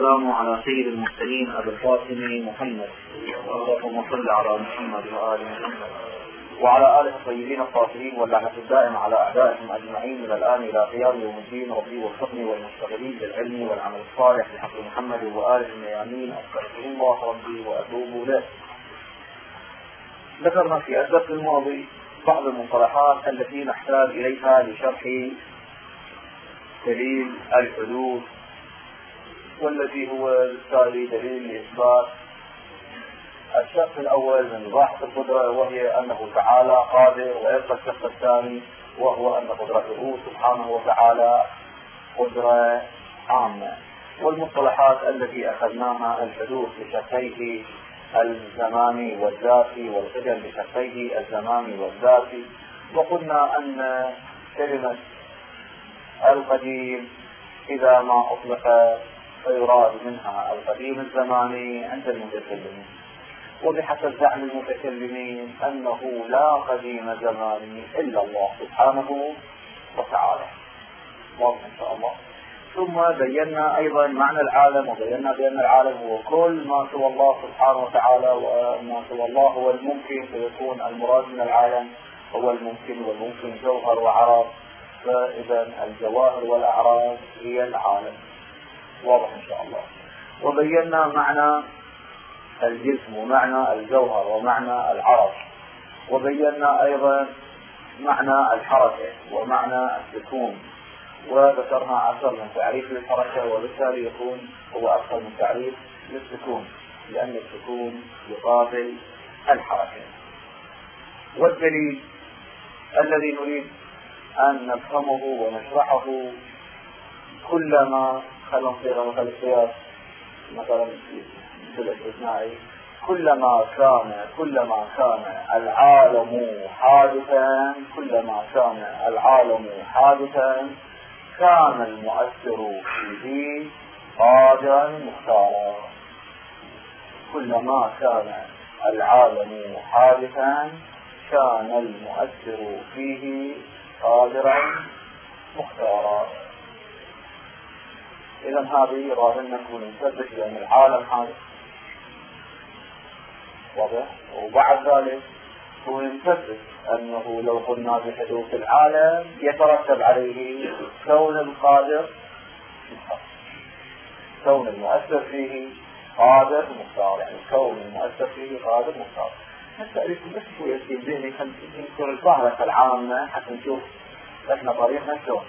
والسلام على سيد المرسلين أبي القاسم محمد، اللهم صل على محمد وآل محمد وعلى آله الطيبين الطاهرين، واللعنة الدائمة على أعدائهم أجمعين من الآن إلى قيام يوم الدين. ربي وفقني والمشتغلين بالعلم والعمل الصالح بحق محمد وآله الميامين. أستغفر الله ربي وأتوب إليه. ذكرنا في الدرس الماضي بعض المصطلحات التي نحتاج إليها لشرح دليل الحدوث، والذي هو بالتالي دليل لإثبات الشق الأول من إباحة القدرة، وهي أنه تعالى قادر، ويبقى الشق الثاني وهو أن قدرته سبحانه وتعالى قدرة عامة. والمصطلحات التي أخذناها الحدوث بشقيه الزماني والذاتي، والقدم بشقيه الزماني والذاتي. وقلنا أن كلمة القديم إذا ما أطلق فيراد منها القديم الزماني عند المتكلمين، وبحسب زعم المتكلمين أنه لا قديم زماني إلا الله سبحانه وتعالى. واضح إن شاء الله. ثم بينا أيضا معنى العالم، وبينا بأن العالم هو كل ما سوى الله سبحانه وتعالى، وما سوى الله هو الممكن، فيكون المراد من العالم هو الممكن، والممكن جوهر وعرض، فإذا الجواهر والأعراض هي العالم. واضح إن شاء الله. وبينا معنى الجسم ومعنى الجوهر ومعنى العرض، وبينا أيضا معنى الحركة ومعنى السكون، وذكرنا 10 من تعريف للحركة، وبالتالي يكون هو أكثر من تعريف للسكون، لأن السكون يقابل الحركة. والدليل الذي نريد أن نفهمه ونشرحه كلما خلنا نصيغ مثل القياس، مثلا في الاستثنائي، كلما كان العالم حادثا، كلما كان العالم حادثا كان المؤثر فيه قادرا مختارا. كلما كان العالم حادثا كان المؤثر فيه قادرا مختارا. إذا هذه راهن نكون نثبت بأن العالم حادث، واضح. وبعد ذلك هو نثبت أنه لو قلنا بحدوث العالم يترتب عليه كون القادر مختار، كون المؤثر فيه قادر مختار، يعني كون المؤثر فيه قادر مختار. نسألكم بس شوية في ذهني نذكر الفهرسة العامة حتى نشوف احنا طريقنا شلون.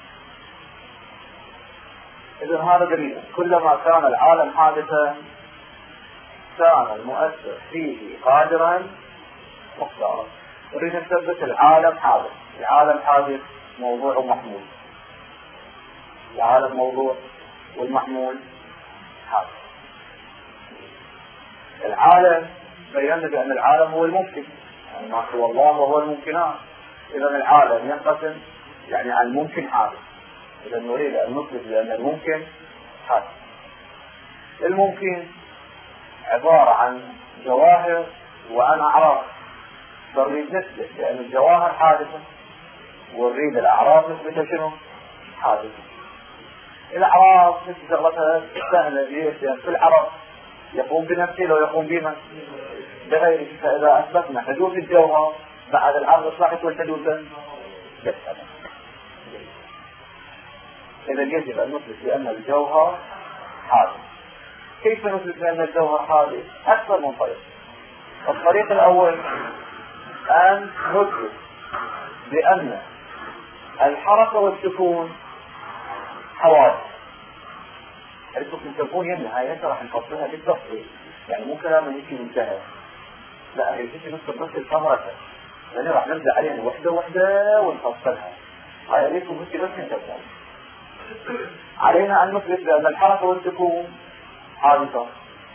إذن هذا دليل كلما كان العالم حادثا كان المؤثر فيه قادرا مختارا. نريد نثبت العالم حادث. العالم حادث موضوع ومحمول، العالم موضوع والمحمول حادث. العالم بينا بأن العالم هو الممكن، يعني ما سوى الله وهو الممكنات. إذا العالم ينقسم يعني عن الممكن حادث. إذا نريد أن نثبت بأن الممكن حادث. الممكن عبارة عن جواهر وعن أعراض، فنريد نثبت بأن الجواهر حادثة، ونريد الأعراض نثبتها شنو؟ حادثة. الأعراض مثل شغلتها سهلة جدا، في العرض يقوم بنفسه لو يقوم بما بغيره. فإذا أثبتنا حدوث الجوهر بعد العرض صح يكون حدوثا يسأل. إذا يجب أن نثبت بأن الجوهر حادث. كيف نثبت بأن الجوهر حادث؟ أكثر من طريق. الطريق الأول أن نثبت بأن الحركة والسكون حوادث. السكون تكون يمنع هاي راح نفصلها بالتفصيل، يعني مو كلام يجي منتهى، لا هي تجي بس الفهرسة، لأن راح نبدأ عليها وحدة وحدة ونفصلها. هاي ليكم بس نتفصل. علينا أن نثبت بأن الحركة والسكون حادثة.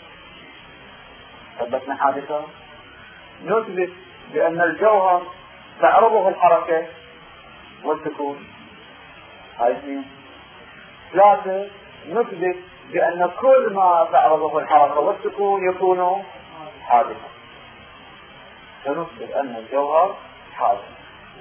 ثبتنا حادثة. نثبت بأن الجوهر تعرضه الحركة والسكون. هاي اثنين. ثلاثة، نثبت بأن كل ما تعرضه الحركة والسكون يكون حادثا. فنثبت أن الجوهر حادث،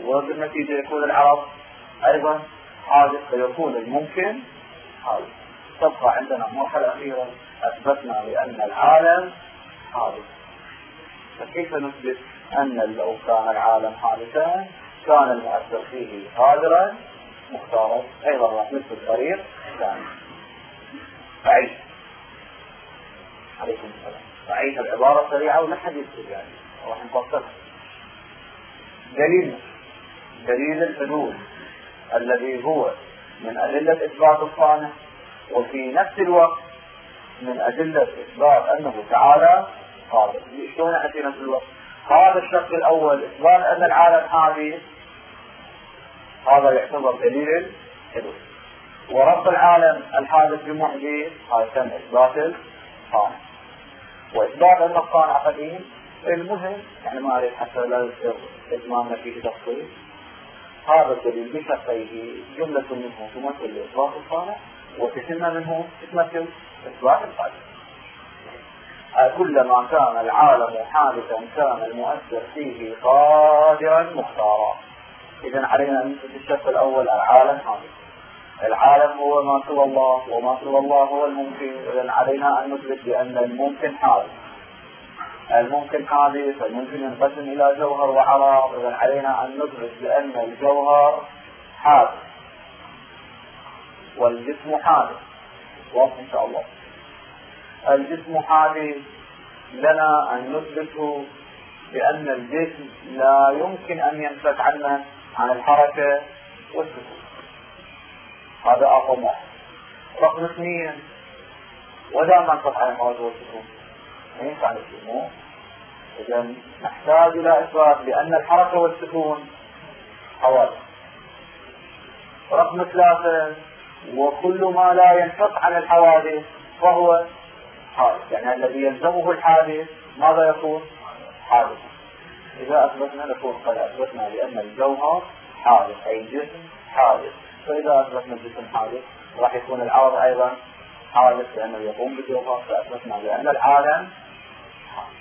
وبالنتيجة يكون العرض أيضا حادث، فيكون الممكن حادث. تبقى عندنا مرحلة أخيرة، أثبتنا بأن العالم حادث. فكيف نثبت أن لو كان العالم حادثا كان المؤثر فيه قادرا مختارا؟ أيضا راح نثبت طريق ثاني. أعيد عليكم السلام. أعيد العبارة سريعة ولا حد يكتب يعني راح نفصلها. دليل الحدوث الذي هو من أدلة إثبات الصانع، وفي نفس الوقت من أدلة إثبات أنه تعالى قادر. شلون في نفس الوقت؟ هذا الشق الأول إثبات أن العالم حادث، هذا يعتبر دليل الحدوث. وربط العالم الحادث بمحدث هذا كان إثبات الصانع. وإثبات أن الصانع قديم المهم يعني ما أريد حتى لا يصير إتمامنا فيه تفصيل. هذا الدليل بشقيه جملة منه تمثل إثبات الصانع، وقسمة منه تمثل إثبات القادر. كلما كان العالم حادثا كان المؤثر فيه قادرا مختارا. إذن علينا أن نثبت الشق الأول العالم حادث. العالم هو ما سوى الله، وما سوى الله هو الممكن. إذن علينا أن نثبت بأن الممكن حادث. الممكن حادث، الممكن ينقسم إلى جوهر وعرض. إذن علينا أن نثبت بأن الجوهر حادث والجسم حادث. واضح إن شاء الله. الجسم حادث لنا أن نثبته بأن الجسم لا يمكن أن ينفك عنه عن الحركة والسكون. هذا رقم واحد. رقم اثنين، ولا ما ننفك عن الحركة والسكون ما ينفع السكون. إذا نحتاج إلى إثبات بأن الحركة والسكون حوادث. رقم ثلاثة، وكل ما لا ينفك عن الحوادث فهو حادث، يعني الذي يلزمه الحادث ماذا يكون؟ حادث. إذا أثبتنا نكون قد أثبتنا بأن الجوهر حادث أي الجسم حادث. فإذا أثبتنا الجسم حادث راح يكون العرض أيضا حادث لأنه يقوم بالجوهر. فأثبتنا بأن العالم حادث.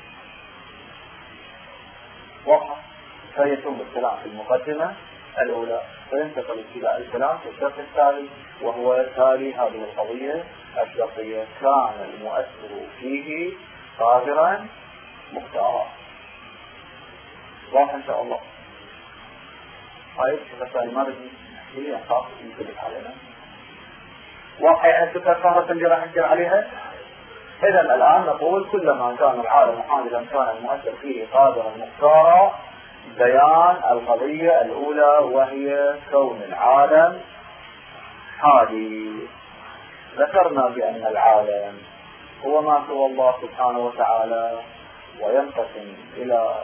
واضح؟ فيتم الكلام في المقدمة الأولى، فينتقل إلى الكلام في الشق الثالث وهو تالي هذه القضية الشرطية: كان المؤثر فيه قادرا مختارا. واضح إن شاء الله. طيب شكرا المرضي هي خاصة يمكن علينا واقع الشكرا الكهرة اللي راح نجر عليها. إذا الآن نقول كلما كان العالم حادثا كان المؤثر فيه قادرا مختارا. بيان القضية الأولى وهي كون العالم حادث. ذكرنا بأن العالم هو ما سوى الله سبحانه وتعالى، وينقسم إلى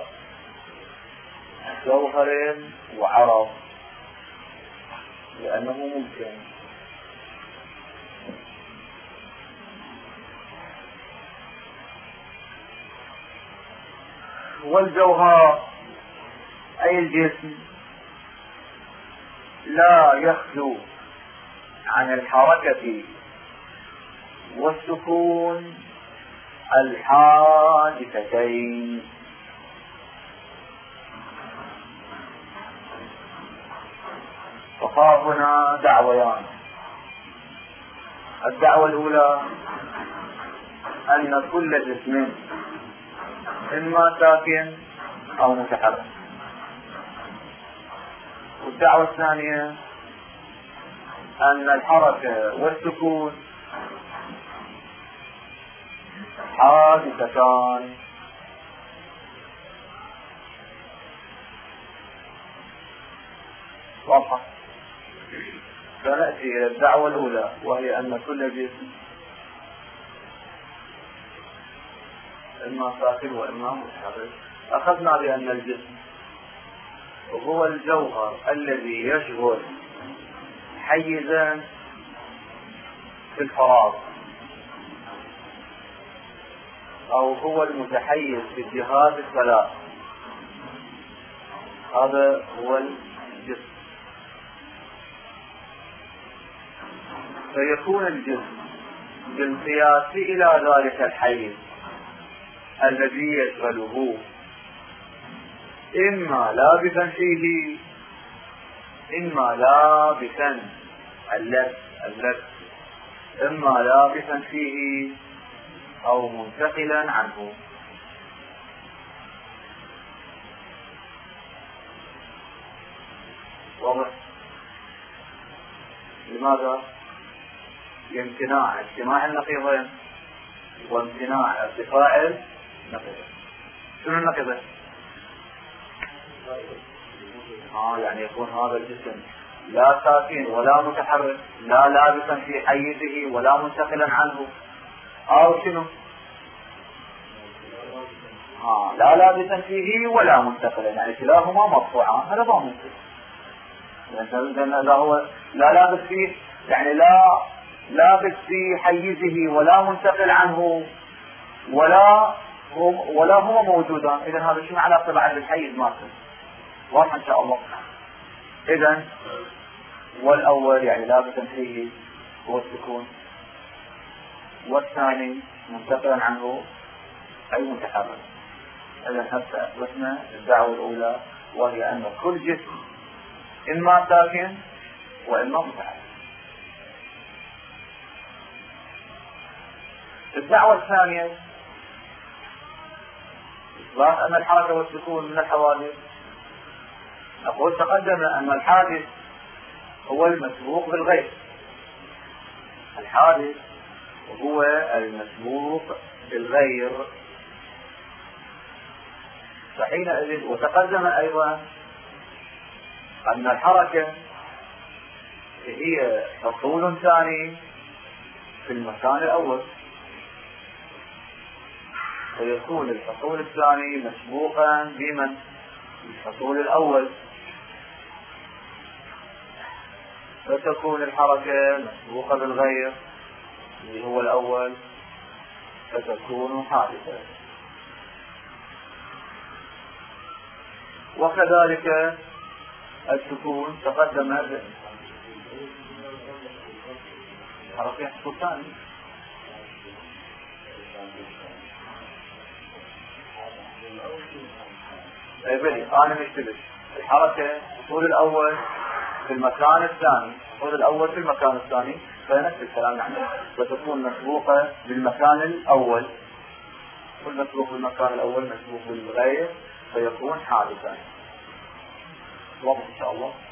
جوهر وعرض لأنه ممكن. والجوهر أي الجسم لا يخلو عن الحركة والسكون الحادثتين. فصار هنا دعويان. الدعوة الأولى أن كل جسم إما ساكن أو متحرك. والدعوة الثانية أن الحركة والسكون حادثتان. واضحة؟ سنأتي إلى الدعوة الأولى وهي أن كل جسم إما ساكن وإما متحرك. أخذنا بأن الجسم هو الجوهر الذي يشغل حيزا في الفراغ، أو هو المتحيز في الجهات الثلاث. هذا هو الجسم. فيكون الجسم بالقياس إلى ذلك الحيز الذي يشغله إما لابسا فيه إما لابسا اللبس إما لابسا فيه أو منتقلا عنه. واضح؟ لماذا؟ لامتناع اجتماع النقيضين وامتناع ارتفاع النقيضين. شنو النقيضين؟ يعني يكون هذا الجسم لا ساكن ولا متحرك، لا لابسا في حيزه ولا منتقلا عنه، أو شنو؟ لا لابسا فيه ولا منتقلا، يعني كلاهما مرفوعان، هذا ما ممكن. لأن إذا هو لا لابس فيه، يعني لا لابس في حيزه ولا منتقل عنه ولا هو موجودان، إذا هذا شنو علاقة بعد الحيز ماكن؟ واضح إن شاء الله. إذا والأول يعني لابسا فيه هو السكون، والثاني منتقلا عنه أي متحرك. إذا هسه أثبتنا الدعوة الأولى، وهي أن كل جسم إما ساكن وإما متحرك. الدعوة الثانية إثبات أن الحركة والسكون من الحوادث. نقول تقدم أن الحادث هو المسبوق بالغير، الحادث هو المسبوق بالغير. فحينئذ وتقدم أيضا أن الحركة هي حصول ثاني في المكان الأول، فيكون الحصول الثاني مسبوقا بمن؟ الحصول الأول، فتكون الحركة مسبوقة بالغير اللي هو الأول، فتكون حادثة. وكذلك السكون تقدم حركة حصول ثاني. بلي أنا مشتبه الحركة حصول الأول في المكان الثاني، حصول الأول في المكان الثاني، فنفس الكلام يعني فتكون مسبوقة بالمكان الأول، والمسبوق بالمكان الأول مسبوق بالغير فيكون حادثا. واضح إن شاء الله.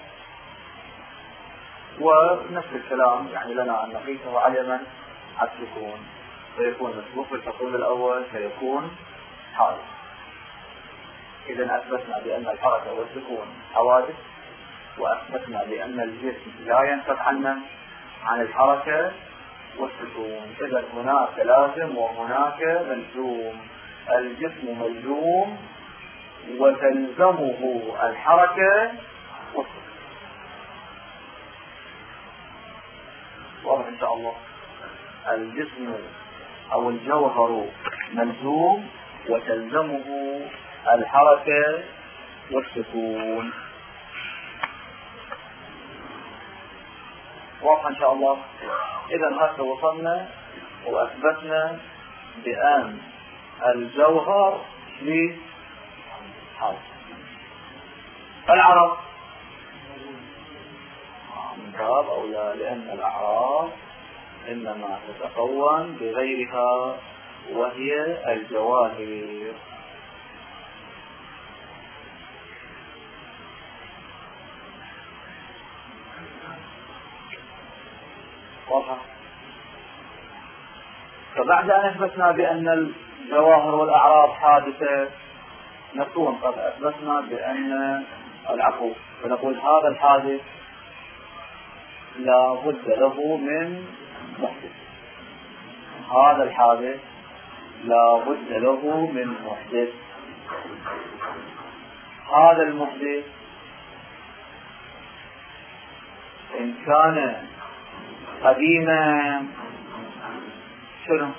ونفس الكلام يعني لنا أن نقيسه على من؟ على السكون، فيكون مسبوق بالحصول الأول فيكون حادث. إذا أثبتنا بأن الحركة والسكون حوادث، وأثبتنا بأن الجسم لا ينفك عن الحركة والسكون. إذا هناك لازم وهناك ملزوم، الجسم ملزوم وتلزمه الحركة والسكون. واضح إن شاء الله. الجسم أو الجوهر ملزوم وتلزمه الحركة والسكون. واضح إن شاء الله. إذا هكذا وصلنا وأثبتنا بأن الجوهر لحركة. العرب من باب أولى، لأن الأعراض إنما تتكون بغيرها وهي الجواهر. واضح. فبعد أن أثبتنا بأن الجواهر والأعراض حادثة، نكون قد أثبتنا بأن العفو، فنقول هذا الحادث لا بد له من محدث، هذا الحادث لا بد له من محدث. هذا المحدث إن كان قديما شنو؟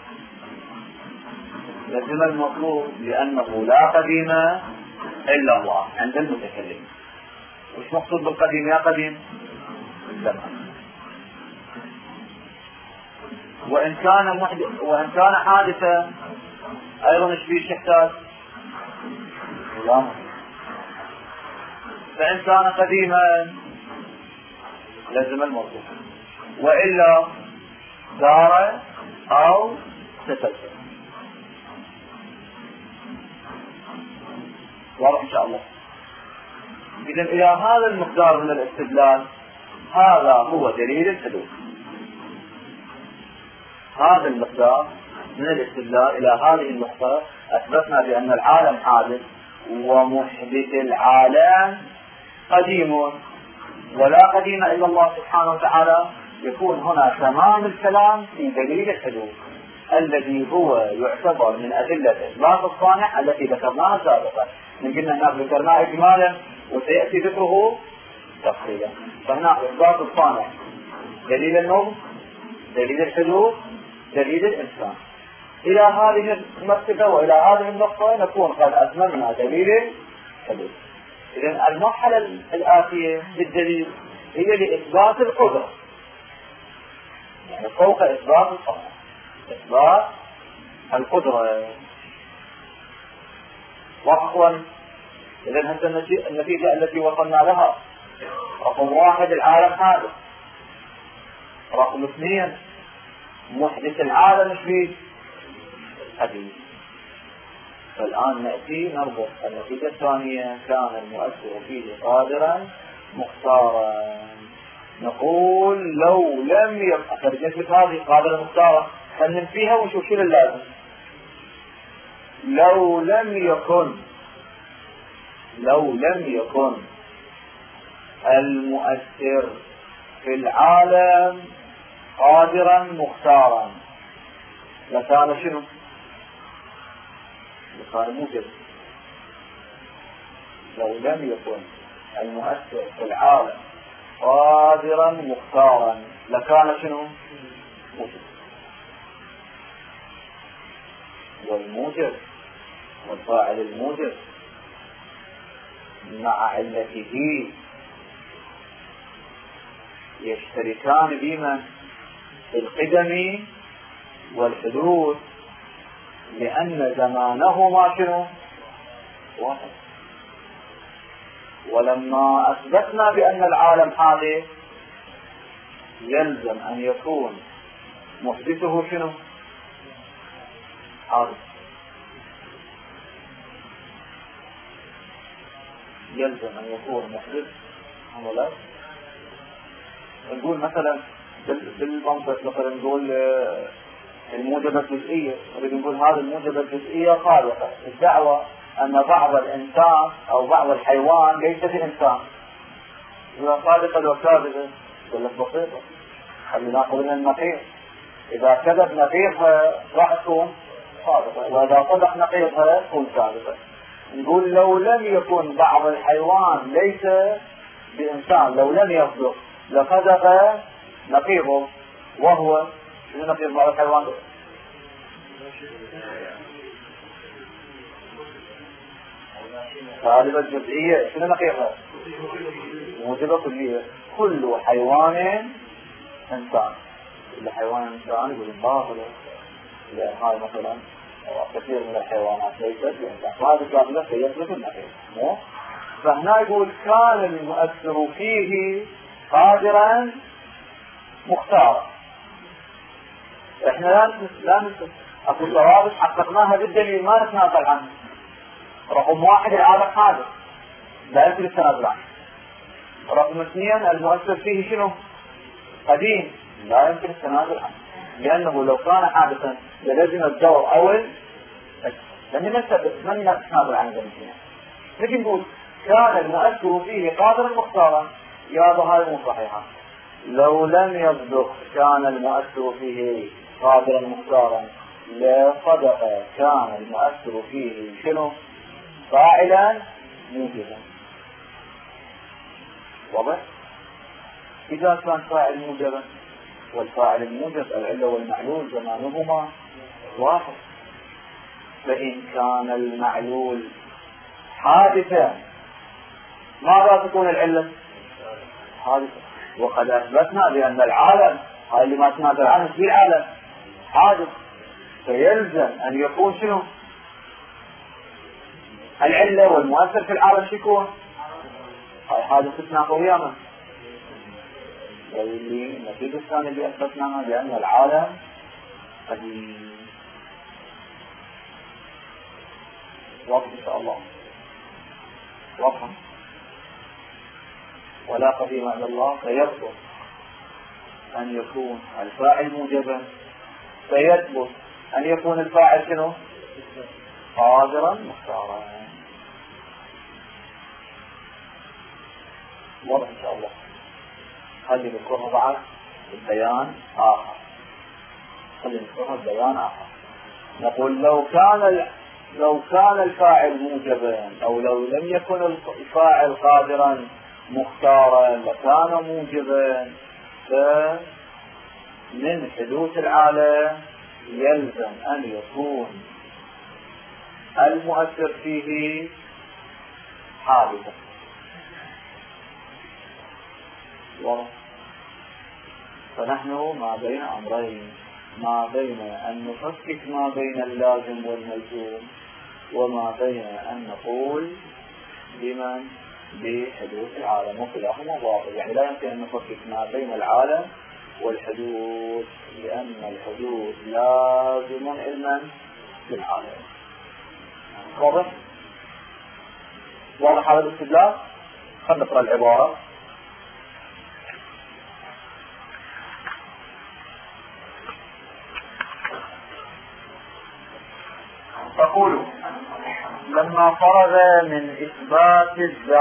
لازم المطلوب، لأنه لا قديم إلا الله عند المتكلم. وش مقصود بالقديم يا قديم؟ الزمان. وإن كان حادثا أيضا ايش فيه يحتاج؟ لا. فإن كان قديما لازم المطلوب، وإلا دار أو تسلسل. واضح إن شاء الله. إذن إلى هذا المقدار من الاستدلال هذا هو دليل الحدوث. هذا المقدار من الاستدلال إلى هذه النقطة أثبتنا بأن العالم حادث، ومحدث العالم قديم، ولا قديم إلا الله سبحانه وتعالى. يكون هنا تمام الكلام في دليل الحدوث الذي هو يعتبر من أدلة إثبات الصانع التي ذكرناها سابقا. من قلنا هناك ذكرناه إجمالا وسيأتي ذكره تفصيلا. فهنا إثبات الصانع دليل النظم، دليل الحدوث، دليل الإنسان. إلى هذه المرتبة وإلى هذه النقطة نكون قد أتممنا دليل الحدوث. إذن المرحلة الآتية للدليل هي لإثبات القدرة، يعني فوق إثبات الصانع إثبات القدرة. وأخوان إذن هذه النتيجة التي وصلنا لها: رقم 1 العالم حادث، رقم 2 محدث العالم في حديث. فالآن نأتي نربط النتيجة الثانية: كان المؤثر فيه قادرا مختارا. نقول لو لم يكن ترجمة هذه قادرا مختارا خلنا فيها ونشوف شو اللازم. لو لم يكن المؤثر في العالم قادرا مختارا لكان شنو؟ لكان موجب. لو لم يكن المؤثر في العالم قادرا مختارا لكان شنو؟ موجب. والموجب والفاعل الموجب مع علته يشتركان بما في القدم والحدوث، لأن زمانهما شنو؟ واحد. ولما أثبتنا بأن العالم حادث يلزم أن يكون محدثه شنو؟ حادث. يلزم أن يكون محدث عملا. نقول مثلا بالمنطق مثلا نقول الموجبة الجزئية، نريد نقول هذه الموجبة الجزئية خالقة. الدعوة أن بعض الإنسان أو بعض الحيوان ليس بإنسان، إذا صادقة لو كاذبة ولا بسيطة خلينا نأخذ من النقيض. إذا كذب نقيضها راح تكون صادقة، وإذا صدق نقيضها تكون كاذبة. نقول لو لم يكن بعض الحيوان ليس بإنسان، لو لم يصدق لصدق نقيضه، وهو شنو نقيض بعض الحيوان؟ غالبا الجزئية. شنو نقيضها؟ موجبة كلية. كل حيوان إنسان. كل حيوان إنسان يقول باطل، لأن هاي مثلا كثير من الحيوانات ليست بإنسان، وهذا الكاملة سيثبت النقيض. فهنا يقول كان المؤثر فيه قادرا مختارا. احنا لا اكو ضوابط حققناها بالدليل ما نتنازل عنه. رقم 1 العالم حادث لا يمكن التنازل عنه. رقم 2 المؤثر فيه شنو؟ قديم لا يمكن التنازل عنه، لانه لو كان حادثا للزم الدور اول لن نتنازل عن ذلك. نجي نقول كان المؤثر فيه قادرا مختارا، يا هذا مو صحيحه. لو لم يصدق كان المؤثر فيه قادرا مختارا لا صدق كان المؤثر فيه شنو؟ فاعلا موجبا. واضح؟ إذا كان فاعل موجبا والفاعل الموجب العلة والمعلول زمانهما واحد، فإن كان المعلول حادثا ماذا تكون العلة؟ حادثة. وقد أثبتنا بأن العالم هاي اللي ما تنازل عنه في العالم حادث، فيلزم أن يكون شنو؟ العلة والمؤثر في العالم شكون؟ هاي حادثتنا قياما. واللي النتيجة الثانية اللي أثبتناها بأن العالم قديم. واضح إن شاء الله؟ واضح. ولا قديم إلا الله، فيثبت أن يكون الفاعل موجبا، فيثبت أن يكون الفاعل شنو؟ قادرا مختارا. واضح إن شاء الله؟ خلي نذكرها بعد البيان آخر. نقول لو كان الفاعل موجبا، أو لو لم يكن الفاعل قادرا مختارا لكان موجبا، فمن حدوث العالم يلزم أن يكون المؤثر فيه حادثا. فنحن ما بين أمرين، ما بين أن نفكك ما بين اللازم والملزوم، وما بين أن نقول بحدوث العالم، وكلاهما باطل. يعني لا يمكن أن نفكك ما بين العالم والحدوث، لأن الحدوث لازم علما بالعالم. واضح هذا الاستدلال؟ خلنا نقرأ العبارة. تقول: لما فرغ من إثبات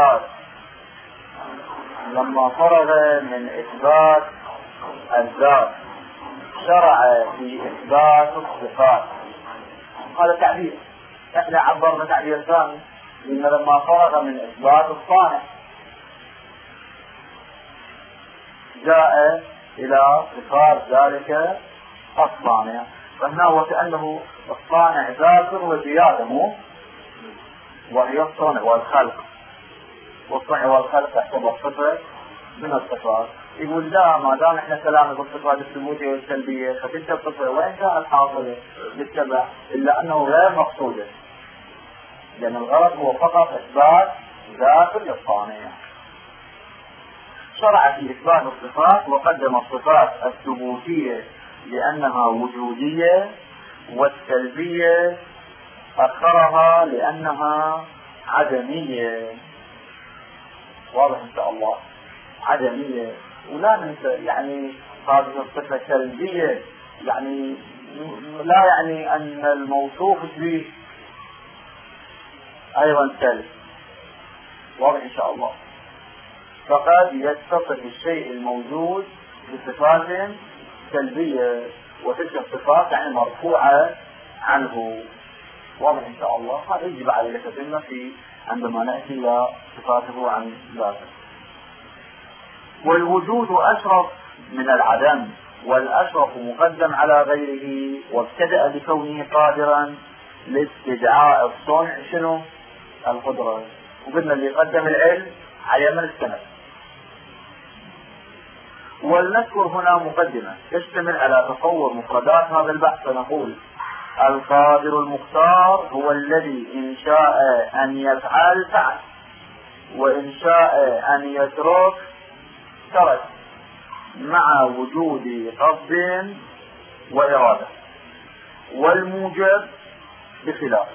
الذات شرع في إثبات الصفات. هذا تعبير، احنا عبرنا تعبير ثاني، إن لما فرغ من إثبات الصانع جاء إلى صفات ذلك الصانع. فهنا وكأنه الصانع ذاكر وزيادة، وهي الصنع والخلق، والصنع والخلق تعتبر صفة من الصفات. يقول لا، ما دام احنا كلامنا بالصفات الثبوتية والسلبية فتلك الصفة وإن كانت حاصلة بالتبع إلا أنه غير مقصودة، لأن الغرض هو فقط إثبات ذات للصانع. شرع في إثبات الصفات وقدم الصفات الثبوتية لأنها وجودية، والسلبية أخرها لأنها عدمية. واضح إن شاء الله؟ عدمية. ولا ننسى يعني هذه الصفة سلبية، يعني لا يعني أن الموصوف به أيضا سلب. واضح إن شاء الله؟ فقد يتصف الشيء الموجود بصفات سلبية، وتلك الصفات يعني مرفوعة عنه. واضح إن شاء الله؟ هذا يجب عليك تتم في عندما نأتي إلى صفاته عن ذاته. والوجود أشرف من العدم، والأشرف مقدم على غيره، وابتدأ بكونه قادرا لاستدعاء الصنع شنو؟ القدرة. وقلنا اللي قدم العلم على من السند. ولنذكر هنا مقدمة تشتمل على تصور مفردات هذا البحث، فنقول: القادر المختار هو الذي إن شاء أن يفعل فعل، وإن شاء أن يترك ترك، مع وجود قصد وإرادة. والموجب بخلافه.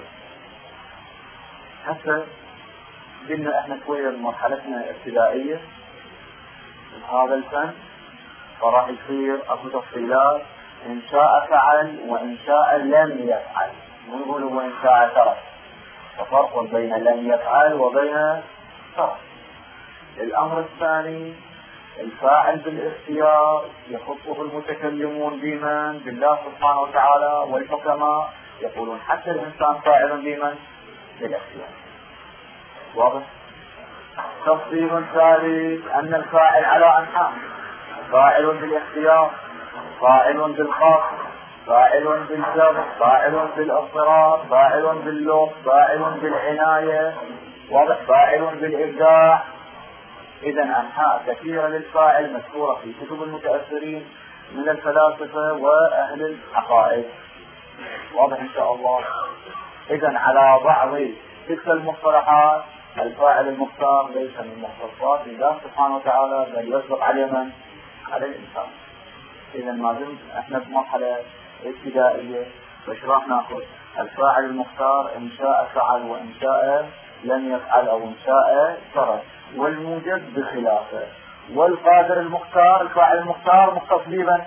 هسه قلنا احنا شوية مرحلتنا ابتدائية هذا الفن، فراح يصير اكو تفصيلات. ان شاء فعل وان شاء لم يفعل، ونقول وان شاء ترك. ففرق بين لم يفعل وبين ترك. الامر الثاني: الفاعل بالاختيار يخصه المتكلمون بمن؟ بالله سبحانه وتعالى، والحكماء يقولون حتى الانسان فاعل بمن؟ بالاختيار. واضح؟ تفصيل ثالث: ان الفاعل على انحاء: فاعل بالاختيار، فاعل بالخاص، فاعل بالجر، فاعل بالاضطرار، فاعل باللطف، فاعل بالعناية. واضح؟ فاعل بالابداع. اذا انحاء كثيرة للفاعل مذكورة في كتب المتأثرين من الفلاسفة واهل العقائد. واضح ان شاء الله؟ اذا على بعض تلك المصطلحات الفاعل المختار ليس من مختصات الله سبحانه وتعالى، بل يصدق عليه من؟ على الإنسان. إذا ما دمت احنا بمرحلة ابتدائية فش راح ناخذ؟ الفاعل المختار إن شاء فعل وإن شاء لم يفعل أو إن شاء ترك، والموجب بخلافه. والقادر المختار الفاعل المختار مختص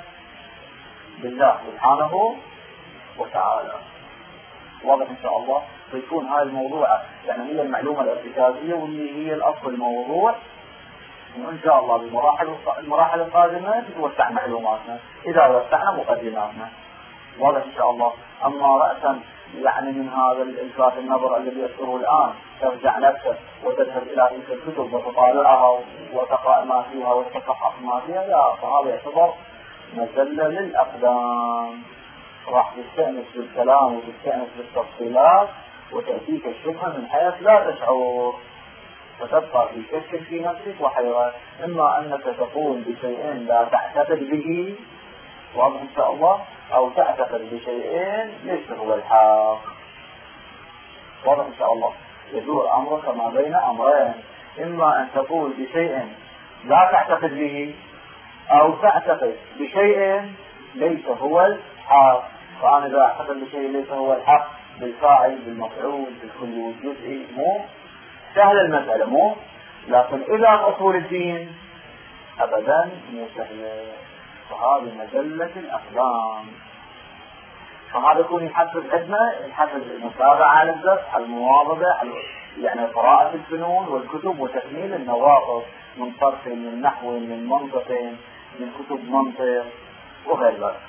بالله سبحانه وتعالى. واضح إن شاء الله. فيكون هاي الموضوع يعني هي المعلومة الارتكازية واللي هي الأصل الموضوع، وإن شاء الله بالمراحل القادمة تتوسع معلوماتنا إذا وسعنا مقدماتنا. واضح إن شاء الله. أما رأسا يعني من هذا الإلفات النظر الذي يذكره الآن ترجع نفسك وتذهب إلى تلك الكتب وتطالعها وتقرأ ما فيها وتتحقق ما فيها، لا، فهذا يعتبر مزلة للأقدام. راح تستأنس بالكلام وتستأنس بالتفصيلات وتأتيك الشبهة من حيث لا تشعر، فتبقى في شك في نفسك وحيرة. إما أنك تقول بشيء لا تعتقد به، واضح إن شاء الله، أو تعتقد بشيء ليس هو الحق. واضح إن شاء الله. يدور أمرك ما بين أمرين، إما أن تقول بشيء لا تعتقد به أو تعتقد بشيء ليس هو الحق. فأنا إذا أعتقد بشيء ليس هو الحق بالفاعل بالمفعول بالكلي والجزئي مو سهل المسألة، مو. لكن إذا أصول الدين أبدا مو سهلة. فهذه مزلة الأقدام. فهذا يكون يحفز عندنا، يحفز المتابعة على الدرس، على المواظبة، على يعني قراءة الفنون والكتب وتكميل النواقص من صرف من نحو من منطق من كتب منطق وغير ذلك.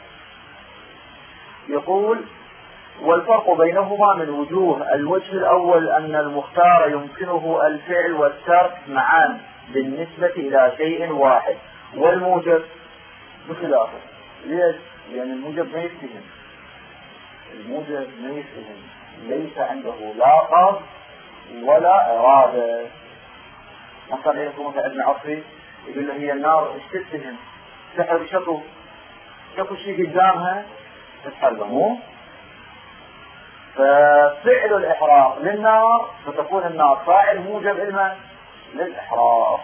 يقول: والفرق بينهما من وجوه. الوجه الأول أن المختار يمكنه الفعل والترك معا بالنسبة إلى شيء واحد، والموجب بخلافه. ليش؟ لأن الموجب ما يفتهم. الموجب ما يفتهم، ليس عنده لا قصد ولا إرادة. مثلا يكون ابن عصري يقول له هي النار ايش تفتهم؟ تحرق شكو شيء قدامها تتحرق، مو؟ ففعل الإحراق للنار فتكون النار فاعل موجب إلما للإحراق.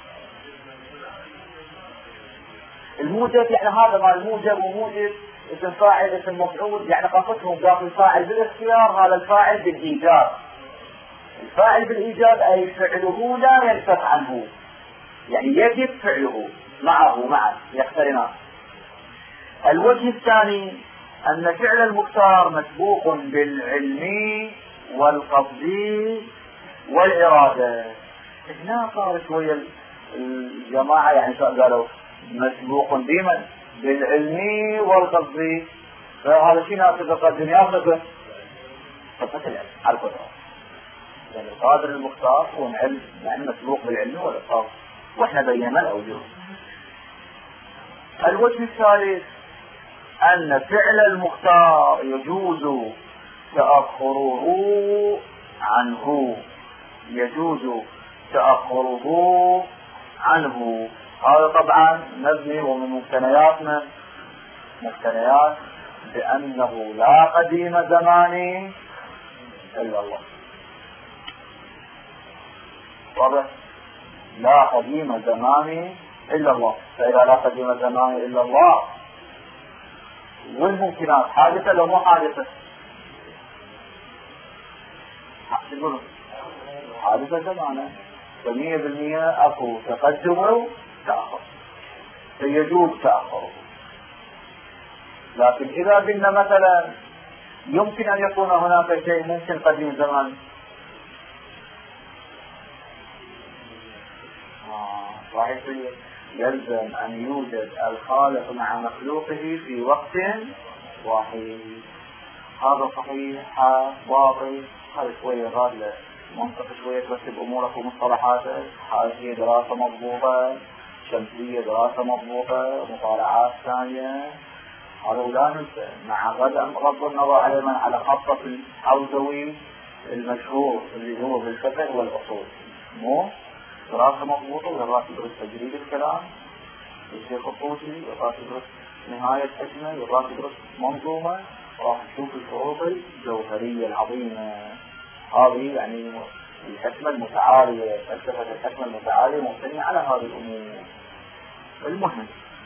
الموجب يعني هذا ما الموجب وموجب اسم فاعل اسم مفعول، يعني قصتهم داخل الفاعل بالاختيار، هذا الفاعل بالإيجاب. الفاعل بالإيجاب أي فعله لا يلتف عنه، يعني يجب فعله معه يقترنان. الوجه الثاني أن فعل المختار مسبوق بالعلم والقصد والإرادة. هنا صار شوية الجماعة يعني شو قالوا مسبوق بمن؟ بالعلم والقصد. فهذا شيء ناقص القدم ياخذه فقط على القدرة. يعني القادر المختار هو العلم، يعني مسبوق بالعلم والقصد، واحنا بينا الأوجه. الوجه الثالث أن فعل المختار يجوز تأخره عنه، يجوز تأخره عنه. هذا طبعا مبني ومن مقتنياتنا مقتنيات بأنه لا قديم زمان إلا الله. واضح؟ لا قديم زمان إلا الله. فإذا لا قديم زمان إلا الله والممكنات حادثة لو مو حادثة؟ يقولون حادثة زمانا، 100% أكو تقدم وتأخر، فيجوز تأخره. لكن إذا قلنا مثلا يمكن أن يكون هناك شيء ممكن قديم زمان، صحيح، يلزم أن يوجد الخالق مع مخلوقه في وقت واحد. هذا صحيح باطل. هذا شوية غالة منطق، شوية ترتب أمورك ومصطلحاتك. هذه دراسة مضبوطة، شمسية دراسة مضبوطة، مطالعات ثانية. هذا لا ننسى مع غض النظر على من على خطة الحوزوي المشهور اللي هو بالفقه والأصول، مو دراسة مضبوطة. وراح يدرس تجريد الكلام الشيخ الطوسي، وراح يدرس نهاية حكمة، وراح يدرس منظومة، راح نشوف الشروط الجوهرية العظيمة. هذه يعني الحكمة المتعالية، فلسفة الحكمة المتعالية مبتنية على هذه الأمور. المهم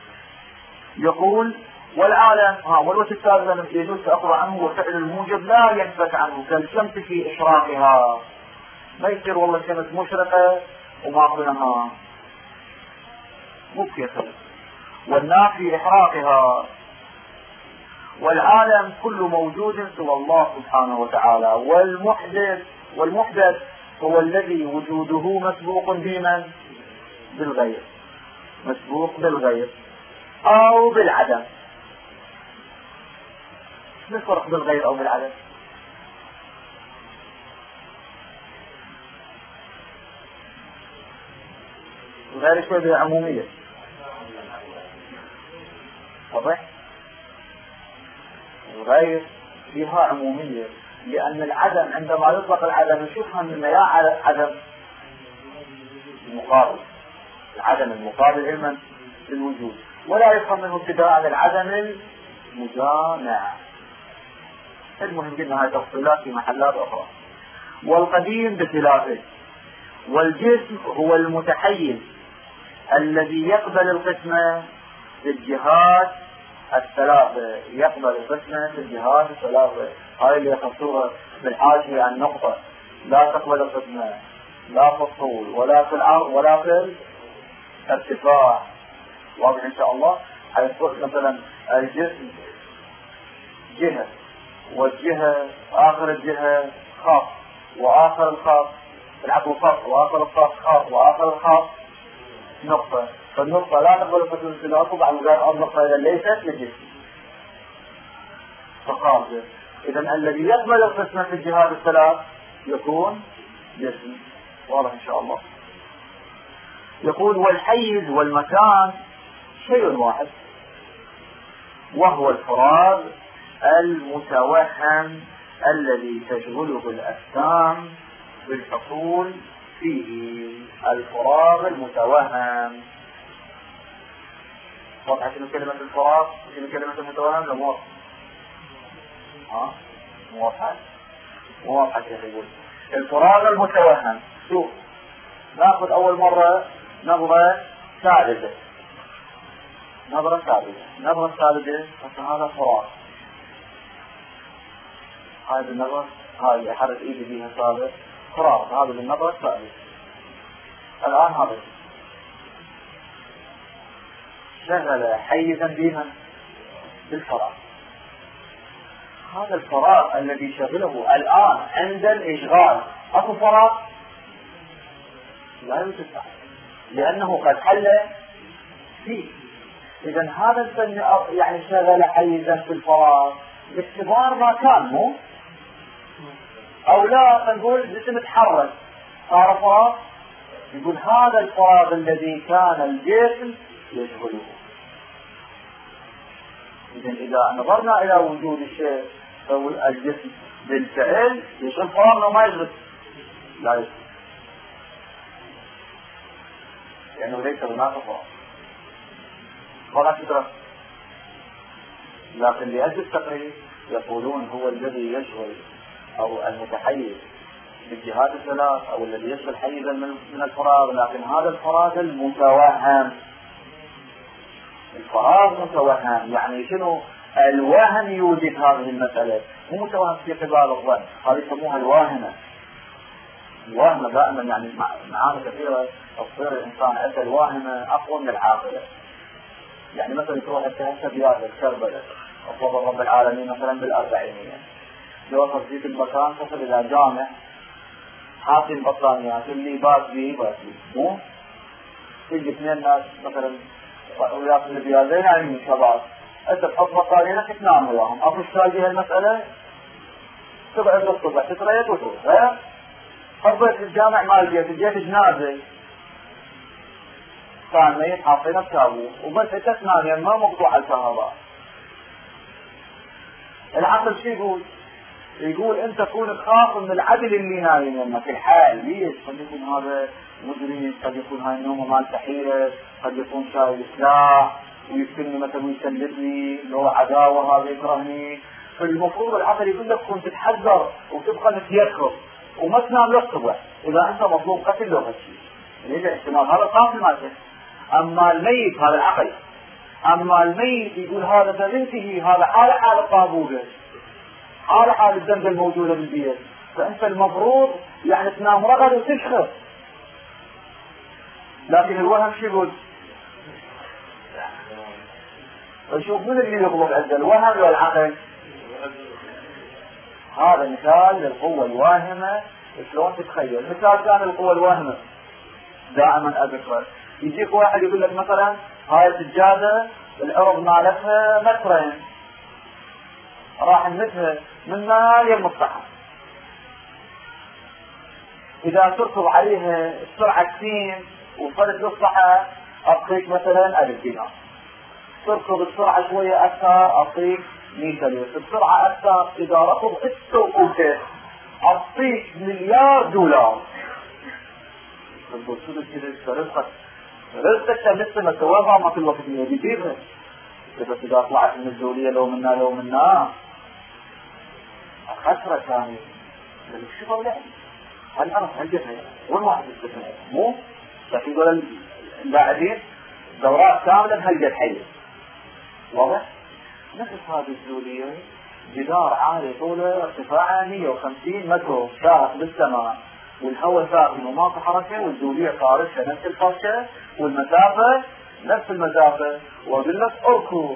يقول والعالم والوجه الثالث يجوز تأخر عنه وفعل الموجب لا ينفك عنه كالشمس في إشراقها. ما يصير والله الشمس مشرقة وما في نهار، مو كيف. والنار في إحراقها. والعالم كل موجود سوى الله سبحانه وتعالى. والمحدث هو الذي وجوده مسبوق بمن؟ بالغير، مسبوق بالغير أو بالعدم. شو الفرق بالغير أو بالعدم؟ الغير شوية بالعمومية، واضح؟ الغير فيها عمومية، لأن العدم عندما يطلق العدم نشوفها من يا عدم المقابل، العدم المقابل علما للوجود، ولا يفهم منه ابتداء العدم المجامع. المهم جدا هذه تفصيلات في محلات أخرى. والقديم بخلافه. والجسم هو المتحيز الذي يقبل القسمة في الجهات الثلاثة، يقبل القسمة في الجهات الثلاثة. هاي اللي يخصوها بالحاشية عن نقطة، لا تقبل القسمة لا في الطول ولا في العرض ولا في الارتفاع. واضح إن شاء الله. حيث مثلا الجسم جهة، والجهة آخر الجهة خاص، وآخر الخاص العقل خاص، وآخر الخاص خاص، وآخر الخاص نقطة. فالنقطة لا تقبل القسمة الثلاثة بعد غير النقطة إذا ليست للجسم فخاصة. إذا الذي يقبل القسمة في الجهات الثلاث يكون جسم. واضح إن شاء الله. يقول والحيز والمكان شيء واحد، وهو الفراغ المتوهم الذي تشغله الأجسام بالحصول فيه. الفراغ المتوهم. وضحت من كلمة الفراغ من كلمة المتوهم لموضح. موضحة يقول الفراغ المتوهم. شوف ناخذ أول مرة نظرة ثالثة. نظرة ثالثة هذا فراغ. هذه النظرة هاي أحرك إيدي بها ثالث فراغ. هذه النظرة الثالثة. الآن هذا شغل حيزا بها بالفراغ. هذا الفراغ الذي شغله الآن عند الإشغال أكو فراغ؟ لا يوجد، لأنه قد حل فيه. إذا هذا الفن يعني شغل حيزا في الفراغ باعتبار ما كان مو أو لا. نقول جسم تحرك صار فراغ. يقول هذا الفراغ الذي كان الجسم يشغله. إذا نظرنا إلى وجود الشيء أو الجسم بالفعل يشغل فراغ وما يشغل، لا يشغل، لأنه ليس هناك فراغ ولا فكرة. لكن لأجل التقريب يقولون هو الذي يشغل أو المتحيز بالجهات الثلاث أو الذي يشغل حيزا من الفراغ. لكن هذا الفراغ المتوهم. الفراغ متوهم يعني شنو؟ الوهم يوجد هذه المسألة، مو متوهم في قبال الظن. هذه يسموها الواهمة. الواهمة دائما يعني معاني كثيرة تصير الإنسان عنده الواهمة أقوى من العاقلة. يعني مثلا تروح التهسة بيادة كربلاء أفضل رب العالمين مثلا بالأربعينية، يوصل فيك المكان تصل إلى جامع حاطين بطانيات اللي باس بيه مو تيجي اثنين ناس مثلا وياك البيادة يعني شباب أنت تحط بطانيتك تنام وياهم. أخو الشاجي هالمسألة تبعد الصبح تتريت وتروح حضرت الجامع مال بيت جيت جنازة كان ميت حاطينه بتابوت وبس تسمع يعني ما مقطوع الكهرباء. العقل شو يقول انت تكون تخاف من العدل اللي نايم لما في الحال. ليش؟ قد يكون هذا مجرم، قد يكون هاي النومه مال تحيره، قد يكون شايل سلاح ويسكنني مثلا ويسلبني لو عداوه هذا يكرهني. فالمفروض العقل يقول لك كنت تتحذر وتبقى تتيقظ وما تنام للصبح اذا انت مطلوب قتل له هالشيء. ليش؟ احتمال هذا قاتل مالك. اما الميت هذا العقل اما الميت يقول هذا بنته، هذا حال الطابوله، حال الذنب الموجوده بالبيت، فانت المفروض يعني تنام رغد وتشخص. لكن الوهم شو يقول؟ نشوف من اللي يغلب عنده الوهم ولا العقل. هذا مثال للقوة الواهمة. شلون تتخيل؟ مثال ثاني للقوة الواهمة دائما اذكر، يجيك واحد يقول لك مثلا هاي السجادة العرض مالتها مترين، راح نمتها من مال المصلحة، اذا تركض عليها السرعة كثير وصلت للصحة اعطيك مثلا 1000 دينار، تركض السرعة شوية اكثر اعطيك 100 ألف، بسرعة اكثر اذا ركض السوق اعطيك $1,000,000. رزقك مثل ما سواها ما كل وقت يجيبها، بس اذا طلعت من الزولية لو منا خسرة ثانية. شو طلع؟ هل أنا هلجتها وين واحد يستثنى؟ مو لكن يقول اللاعبين دورات كاملة بهلجة حية. واضح؟ نفس هذه الزولية جدار عالي طوله ارتفاعه 150 متر شاهق بالسماء، والهواء ساخن وما في حركة، والزولية خارجها نفس الفرشة، والمسافة نفس المسافة، وأقول لك اركض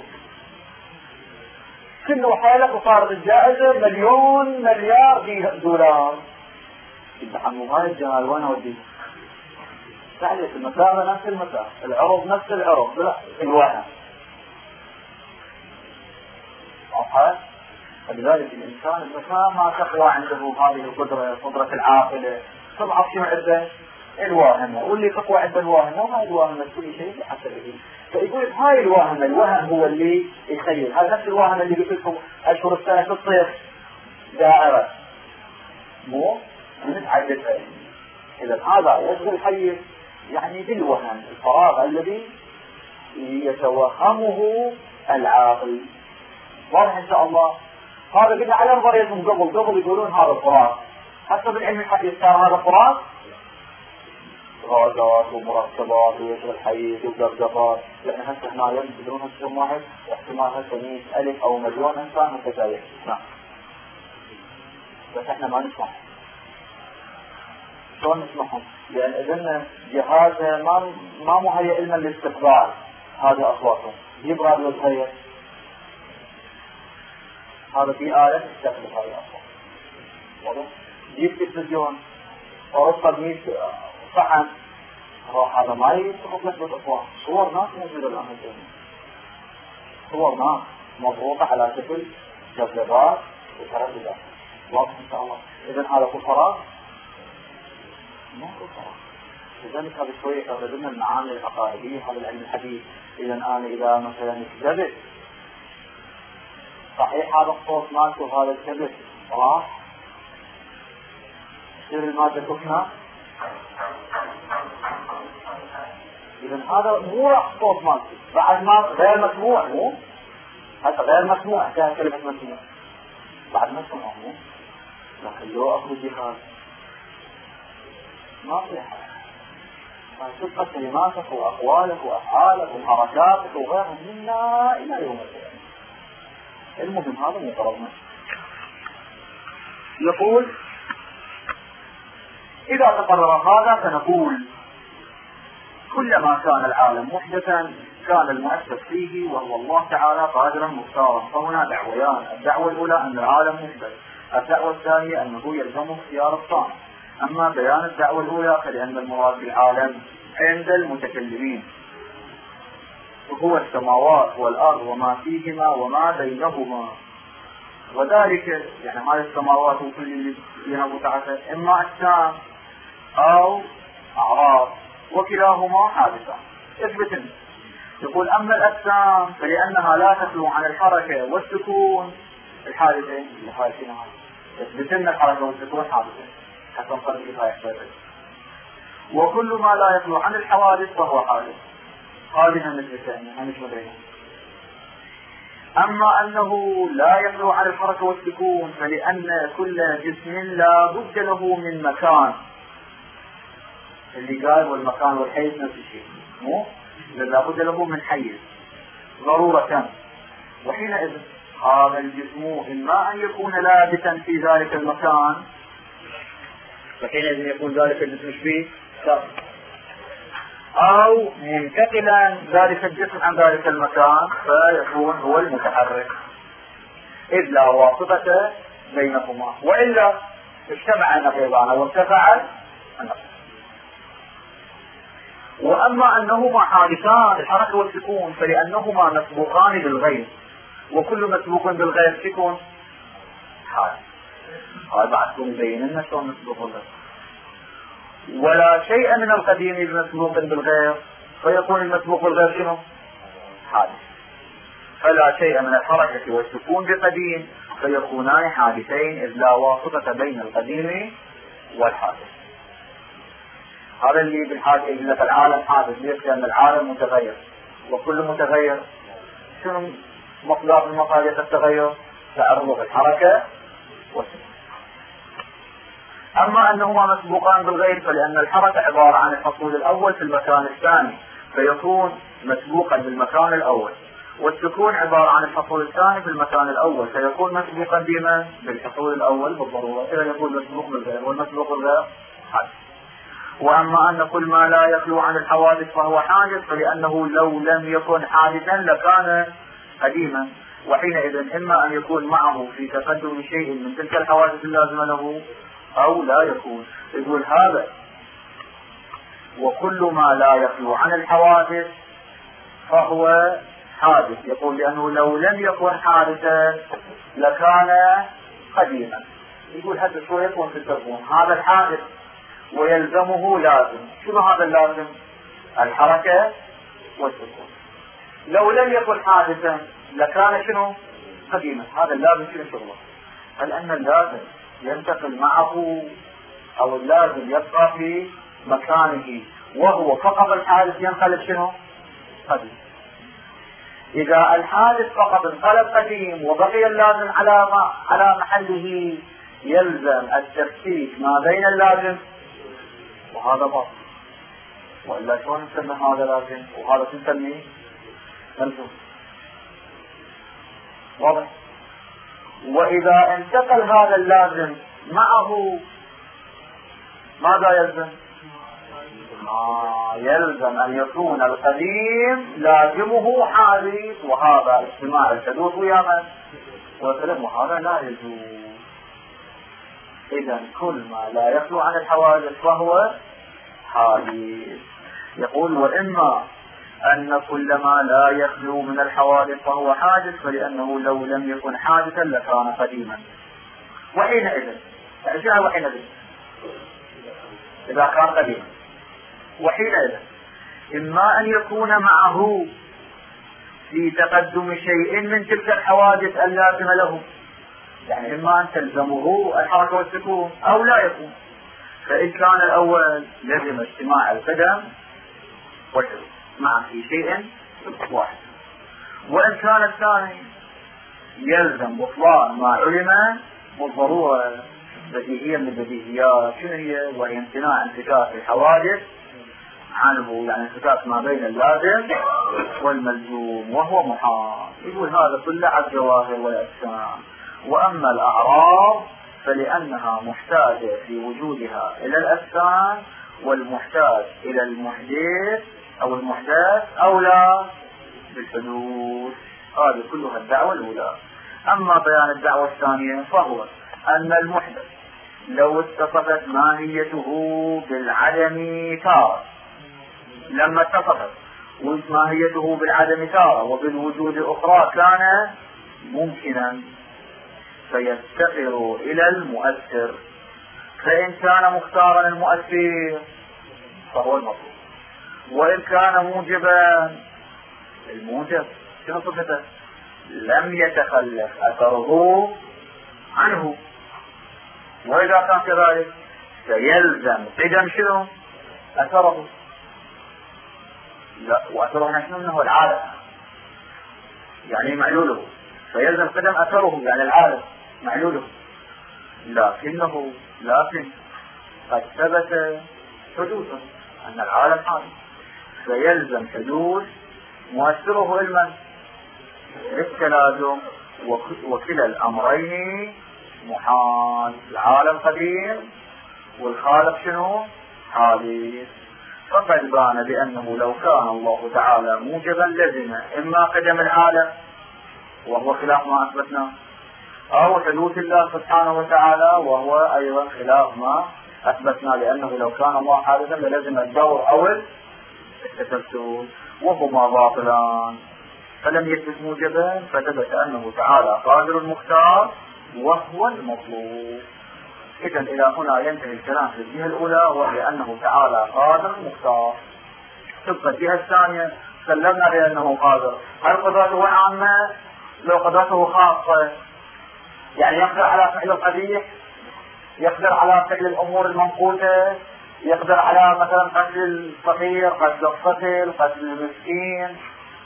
كله حالك وصارت الجائزة $1,000,000,000. يتحمل هاي الجمال وين اوديه؟ تعرف المسافة نفس المسافة، العرض نفس العرض، لا الوهم. صحيح؟ فلذلك الإنسان المكان ما تقوى عنده هذه القدرة، قدرة العاقلة، تضعف شو عنده؟ الواهمة، واللي تقوى عنده الواهمة، وهاي الواهمة كل شيء بحسبه. فيقول هاي الواهمة، الوهم هو اللي يخيل، هذا نفس الواهمة اللي قلت لكم أشهر السنة في الصيف دائرة، مو متعددة. إذا هذا يشغل حيز يعني بالوهم، الفراغ الذي يتوهمه العاقل. واضح إن شاء الله. هذا قلنا على نظريتهم قبل يقولون هذا الفراغ، حتى بالعلم الحديث كان هذا فراغ غازات ومركبات ويشغل حيز وبدقات، يعني هسه هنا يقدرون هسه واحد احتمال هسه 100,000 أو مليون إنسان متجاوز. نعم، بس احنا ما نسمع. شلون نسمعهم؟ لأن إذن جهاز ما مهيئ علما للاستقبال هذه أصواتهم. جيب راديو صغير، هذا في آلة تستقبل هذه الأصوات. جيب تلفزيون ورصد 100 صحن، هذا ما يستقبل لك بالأصوات. صور ناس موجودة الآن الجميع، صور ناس مضغوطة على شكل جذبات وترددات. واضح إن شاء الله. إذن هذا هو فراغ؟ ما هو فراغ. لذلك هذا شوية ضمن المعاني العقائدية هذا العلم الحديث. إذا مثلا كذبت صحيح هذا الصوت مالك وهذا الكذب راح يصير المادة تفنى. إذن هذا مو راح صوت مالك بعد ما غير مسموع، مو هذا غير مسموع كلمة مسموع بعد ما سمعه، مو لكن لو أخذ جهاز ما في حاجة، فتبقى كلماتك وأقوالك وأفعالك وحركاتك وغيرها منا إلى يوم القيامة. المهم هذا مقررنا. يقول إذا تقرر هذا فنقول كلما كان العالم محدثا كان المؤسس فيه وهو الله تعالى قادرا مختارا. فهنا دعويان، الدعوة الأولى أن العالم محدث، الدعوة الثانية أنه يلزم اختيار الصانع. أما بيان الدعوة الأولى فلأن المراد بالعالم عند المتكلمين وهو السماوات والأرض وما فيهما وما بينهما، وذلك يعني هذه السماوات وكل اللي فيها متعثر إما أجسام أو أعراض وكلاهما حادثة. اثبت. يقول أما الأجسام فلأنها لا تخلو عن الحركة والسكون. الحادثين الحادثين اثبتنا الحركة والسكون حادثة حتى نصل كفاية حادثة. وكل ما لا يخلو عن الحوادث فهو حادث. هذه النسبتين هنشبهين. أما أنه لا يخلو عن الحركة والسكون فلأن كل جسم لا بد له من مكان. اللي قال والمكان والحيز نفس الشيء، مو لا بد له من حيز. ضرورة. وحينئذ هذا الجسم إما أن يكون لابسا في ذلك المكان، فحينئذ يكون ذلك الجسم فيه ثابت، أو منتقلا ذلك الجسم عن ذلك المكان فيكون هو المتحرك، إذ لا واسطة بينهما، وإلا اجتمع النقيضان وارتفع النقيض. وأما أنهما حادثان الحركة والسكون فلأنهما مسبوقان بالغير، وكل مسبوق بالغير سكون حادث. هذا بعد مبين لنا شلون مسبوق بالغير. ولا شيء من القديم مسبوق بالغير فيكون المسبوق بالغير شنو؟ حادث. فلا شيء من الحركة والسكون بقديم فيكونان حادثين، إذ لا واسطة بين القديم والحادث. هذا اللي بالحاجة إلى العالم حادث، ليش؟ لأن العالم متغير، وكل متغير شنو مقدار من مقادير التغير؟ تعرض الحركة والسكون. أما أنهما مسبوقان بالغير فلأن الحركة عبارة عن الحصول الأول في المكان الثاني فيكون مسبوقا بالمكان الأول، والسكون عبارة عن الحصول الثاني في المكان الأول فيكون مسبوقا بما؟ بالحصول الأول بالضرورة، إذا يكون مسبوق بالغير، والمسبوق بالغير حادث. وأما أن كل ما لا يخلو عن الحوادث فهو حادث فلأنه لو لم يكن حادثا لكان قديما، وحينئذ إما أن يكون معه في تقدم شيء من تلك الحوادث اللازمة له أو لا يكون. يقول هذا وكل ما لا يخلو عن الحوادث فهو حادث، يقول لأنه لو لم يكن حادثا لكان قديما. يقول هذا شو يكون في الترجمة؟ هذا الحادث ويلزمه لازم. شنو هذا اللازم؟ الحركة والسكون. لو لم يكن حادثا لكان شنو؟ قديما. هذا اللازم شنو شغله؟ هل أن اللازم ينتقل معه أو اللازم يبقى في مكانه وهو فقط الحادث ينقلب شنو؟ قديم. إذا الحادث فقط انقلب قديم وبقي اللازم على محله يلزم التفكيك ما بين اللازم وهذا باطل، وإلا شلون نسمي هذا لازم وهذا نسميه ملزوم؟ واضح؟ وإذا انتقل هذا اللازم معه ماذا يلزم؟ يلزم أن يكون القديم لازمه حادث، وهذا اجتماع الحدوث ويا من؟ وسلم، وهذا لا يجوز. إذا كل ما لا يخلو عن الحوادث فهو حادث. يقول وإما أن كل ما لا يخلو من الحوادث فهو حادث فلأنه لو لم يكن حادثا لكان قديما. وحينئذ إذا كان قديما وحينئذ إما أن يكون معه في تقدم شيء من تلك الحوادث اللازمة له، يعني إما أن تلزمه الحركة والسكون أو لا يكون. فإن كان الأول لزم اجتماع القدم والحدوث معا في شيء واحد، وإن كان الثاني يلزم بطلان ما علم بالضرورة بديهية من البديهيات. شنو هي؟ وهي امتناع انفكاك الحوادث عنه، يعني انفكاك ما بين اللازم والملزوم وهو محال. يقول هذا كله على الجواهر والأجسام. وأما الأعراض فلأنها محتاجة في وجودها إلى الأجسام، والمحتاج إلى المحدث أو المحدث أولى بالحدوث. هذه كلها الدعوة الأولى. أما بيان الدعوة الثانية فهو أن المحدث لو اتصفت ماهيته بالعدم تارة، لما اتصفت ماهيته بالعدم تارة وبالوجود أخرى كان ممكنا فيفتقر إلى المؤثر. فإن كان مختارا المؤثر فهو المطلوب، وإن كان موجبا الموجب شنو صفته؟ لم يتخلف أثره عنه. وإذا كان كذلك سيلزم قدم شنو؟ أثره. لا، وأثره شنو؟ منه العالم، يعني معلوله. فيلزم قدم أثره يعني العالم معلوله. لكن قد ثبت حدوثا أن العالم حادث، فيلزم حدوث مؤثره علما للتلازم، وكلا الأمرين محال. العالم قديم والخالق شنو؟ حادث. فقد بان بأنه لو كان الله تعالى موجبا لزم إما قدم العالم وهو خلاف ما أثبتنا، أو حدوث الله سبحانه وتعالى وهو أيضا خلاف ما أثبتنا، لأنه لو كان الله حادثا للزم الدور أو التسلسل، وهما باطلان. فلم يثبت موجبا، فثبت أنه تعالى قادر المختار وهو المطلوب. إذن إلى هنا ينتهي الكلام في الجهة الأولى، وهي أنه تعالى قادر مختار. تبقى الجهة الثانية سلمنا بأنه قادر. هل قدرته عامة؟ لو قدرته خاصة، يعني يقدر على فعل القبيح، يقدر على فعل الأمور المنقوطة، يقدر على مثلا قتل الفقير، قتل الطفل، قتل المسكين،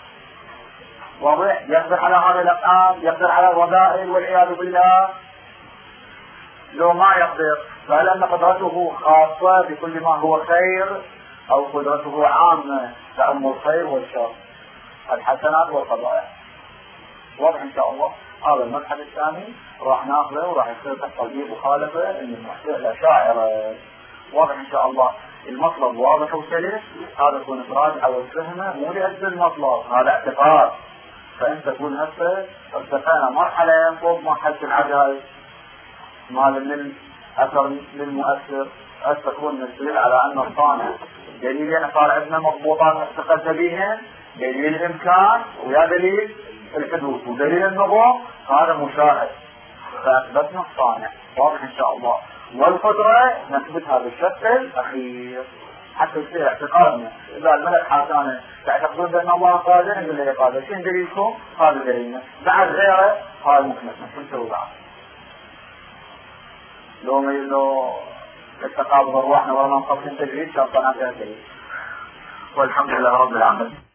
واضح؟ يقدر على هذه الأفعال، يقدر على الرذائل والعياذ بالله. لو ما يقدر، فهل أن قدرته خاصة بكل ما هو خير، أو قدرته عامة تعم الخير والشر، الحسنات والقبائح؟ واضح إن شاء الله. هذا المبحث الثاني راح ناخذه وراح يصير تحصل مخالفة إن الأشاعرة. واضح إن شاء الله. المطلب واضح وسلس، هذا يكون إفراد أو الفهمة مو لأجل المطلب، هذا اعتقاد. فأنت تكون هسه ارتقينا مرحلة فوق مرحلة العجائز، مال من أثر للمؤثر. هسه تكون نستدل على أن الصانع دليلين صار عندنا مضبوطات اعتقدت بها، دليل الإمكان ويا دليل الحدوث ودليل النظام، هذا مشاهد، فأثبتنا الصانع. واضح إن شاء الله. والقدرة نثبتها بالشكل الأخير حتى يصير اعتقادنا. إذا الملك حاسانا تعتقدون بأن الله قادر، نقول له قادر، شين دليلكم؟ هذا دليلنا. بعد غيره هذا مكنسنا، شو نسوي بعد؟ لو التقابض أرواحنا ولا ننقص تجريد شرطنا فيها دليل. والحمد لله رب العالمين.